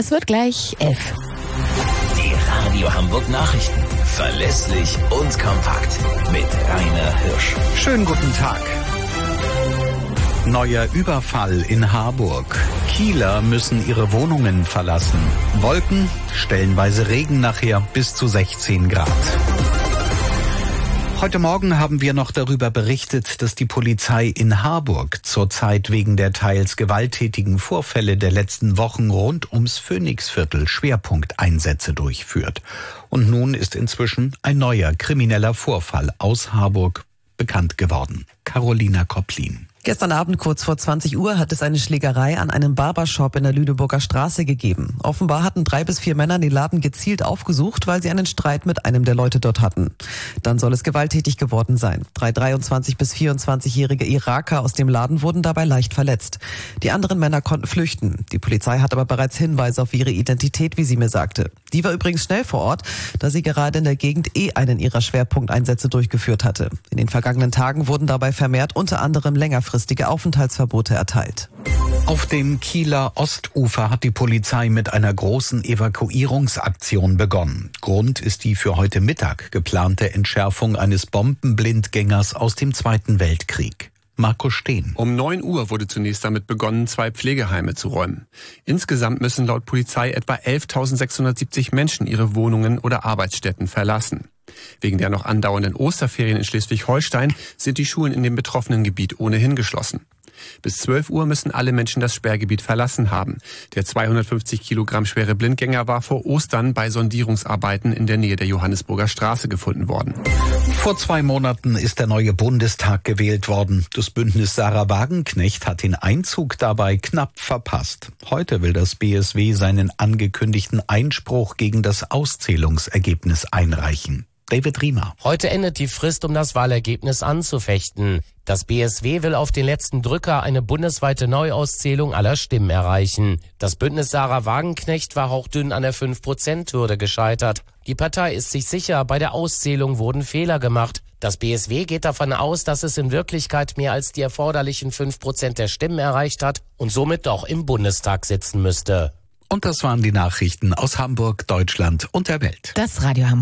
Es wird gleich 11. Die Radio Hamburg Nachrichten. Verlässlich und kompakt. Mit Rainer Hirsch. Schönen guten Tag. Neuer Überfall in Harburg. Kieler müssen ihre Wohnungen verlassen. Wolken, stellenweise Regen nachher bis zu 16 Grad. Heute Morgen haben wir noch darüber berichtet, dass die Polizei in Harburg zurzeit wegen der teils gewalttätigen Vorfälle der letzten Wochen rund ums Phoenixviertel Schwerpunkteinsätze durchführt. Und nun ist inzwischen ein neuer krimineller Vorfall aus Harburg bekannt geworden. Carolina Kopplin. Gestern Abend kurz vor 20 Uhr hat es eine Schlägerei an einem Barbershop in der Lüneburger Straße gegeben. Offenbar hatten 3 bis 4 Männer den Laden gezielt aufgesucht, weil sie einen Streit mit einem der Leute dort hatten. Dann soll es gewalttätig geworden sein. 3 23- bis 24-jährige Iraker aus dem Laden wurden dabei leicht verletzt. Die anderen Männer konnten flüchten. Die Polizei hat aber bereits Hinweise auf ihre Identität, wie sie mir sagte. Die war übrigens schnell vor Ort, da sie gerade in der Gegend einen ihrer Schwerpunkteinsätze durchgeführt hatte. In den vergangenen Tagen wurden dabei vermehrt unter anderem längerfristige Aufenthaltsverbote erteilt. Auf dem Kieler Ostufer hat die Polizei mit einer großen Evakuierungsaktion begonnen. Grund ist die für heute Mittag geplante Entschärfung eines Bombenblindgängers aus dem Zweiten Weltkrieg. Markus Steen. Um 9 Uhr wurde zunächst damit begonnen, 2 Pflegeheime zu räumen. Insgesamt müssen laut Polizei etwa 11.670 Menschen ihre Wohnungen oder Arbeitsstätten verlassen. Wegen der noch andauernden Osterferien in Schleswig-Holstein sind die Schulen in dem betroffenen Gebiet ohnehin geschlossen. Bis 12 Uhr müssen alle Menschen das Sperrgebiet verlassen haben. Der 250 Kilogramm schwere Blindgänger war vor Ostern bei Sondierungsarbeiten in der Nähe der Johannesburger Straße gefunden worden. Vor 2 Monaten ist der neue Bundestag gewählt worden. Das Bündnis Sarah Wagenknecht hat den Einzug dabei knapp verpasst. Heute will das BSW seinen angekündigten Einspruch gegen das Auszählungsergebnis einreichen. David Riemer. Heute endet die Frist, um das Wahlergebnis anzufechten. Das BSW will auf den letzten Drücker eine bundesweite Neuauszählung aller Stimmen erreichen. Das Bündnis Sarah Wagenknecht war hauchdünn an der 5%-Hürde gescheitert. Die Partei ist sich sicher, bei der Auszählung wurden Fehler gemacht. Das BSW geht davon aus, dass es in Wirklichkeit mehr als die erforderlichen 5% der Stimmen erreicht hat und somit doch im Bundestag sitzen müsste. Und das waren die Nachrichten aus Hamburg, Deutschland und der Welt. Das Radio Hamburg.